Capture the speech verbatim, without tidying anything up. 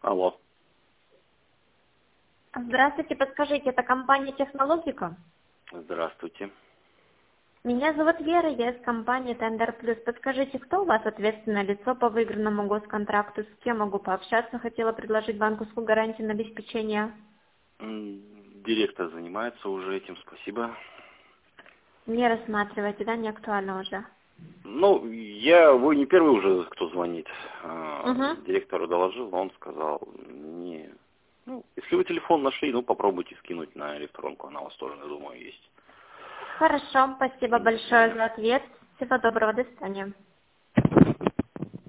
Алло. Здравствуйте, подскажите, это компания Технологика? Здравствуйте. Меня зовут Вера, я из компании Tender Plus. Подскажите, кто у вас ответственное лицо по выигранному госконтракту? С кем могу пообщаться? Хотела предложить банковскую гарантию на обеспечение. М, Директор занимается уже этим, спасибо. Не рассматривайте, да, не актуально уже. Ну, я, вы не первый уже, кто звонит. А, Угу. Директору доложил, он сказал, не... Ну, если вы телефон нашли, ну, попробуйте скинуть на электронку, она у вас тоже, я думаю, есть. Хорошо, спасибо До большое свидания. за ответ. Всего доброго, до свидания.